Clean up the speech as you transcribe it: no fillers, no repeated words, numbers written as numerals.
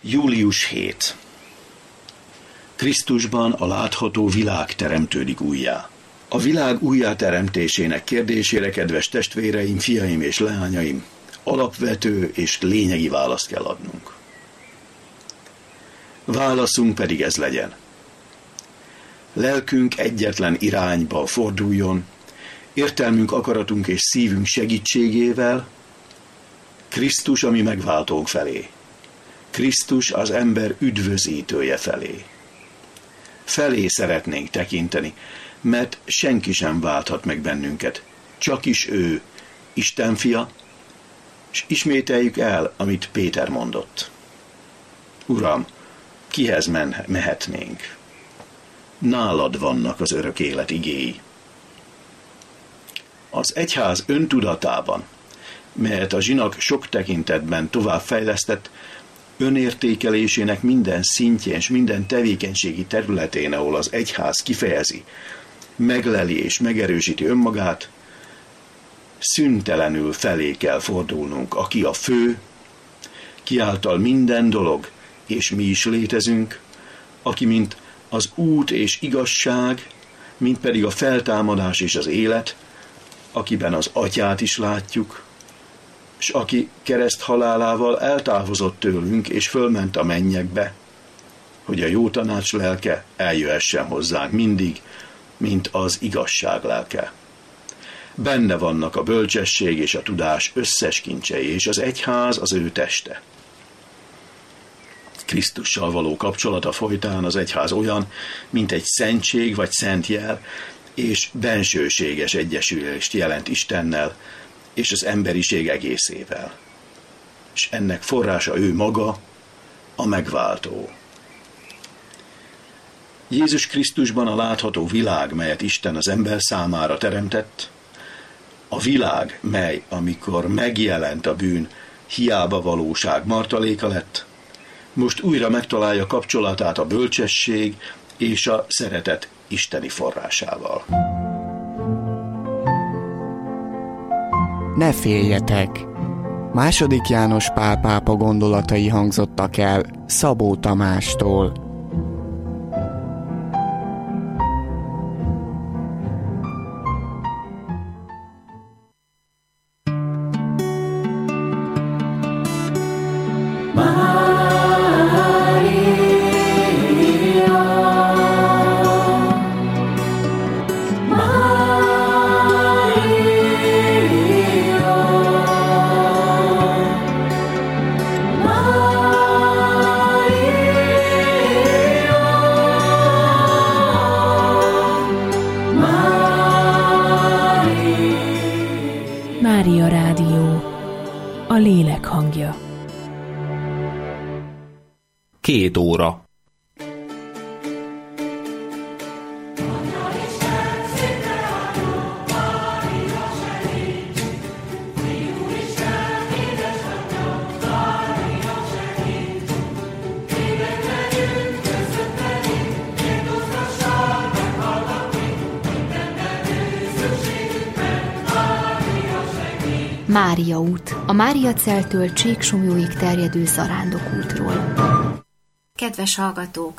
Július 7. Krisztusban a látható világ teremtődik újjá. A világ újjáteremtésének kérdésére, kedves testvéreim, fiaim és leányaim, alapvető és lényegi választ kell adnunk. Válaszunk pedig ez legyen. Lelkünk egyetlen irányba forduljon, értelmünk, akaratunk és szívünk segítségével Krisztus, ami megváltónk felé. Krisztus az ember üdvözítője felé. Felé szeretnénk tekinteni, mert senki sem válthat meg bennünket. Csak is ő, Isten fia, és ismételjük el, amit Péter mondott. Uram, kihez mehetnénk? Nálad vannak az örök élet igéi. Az egyház öntudatában, melyet a zsinag sok tekintetben továbbfejlesztett, önértékelésének minden szintjén és minden tevékenységi területén, ahol az egyház kifejezi, megleli és megerősíti önmagát, szüntelenül felé kell fordulnunk, aki a fő, ki által minden dolog, és mi is létezünk, aki mint az út és igazság, mint pedig a feltámadás és az élet, akiben az Atyát is látjuk, és aki kereszt halálával eltávozott tőlünk, és fölment a mennyekbe, hogy a jó tanács lelke eljöhessen hozzánk mindig, mint az igazság lelke. Benne vannak a bölcsesség és a tudás összes kincsei, és az egyház az ő teste. Krisztussal való kapcsolata folytán az egyház olyan, mint egy szentség vagy szentjel, és bensőséges egyesülést jelent Istennel és az emberiség egészével. És ennek forrása ő maga, a megváltó. Jézus Krisztusban a látható világ, melyet Isten az ember számára teremtett, a világ, mely, amikor megjelent a bűn, hiába valóság martaléka lett, most újra megtalálja kapcsolatát a bölcsesség és a szeretet isteni forrásával. Ne féljetek! II. János Pál pápa gondolatai hangzottak el Szabó Tamástól. Mária Rádió, a lélek hangja. 2 óra. Mária út, a Máriaceltől Csíksomlyóig terjedő zarándokútról. Kedves hallgatók,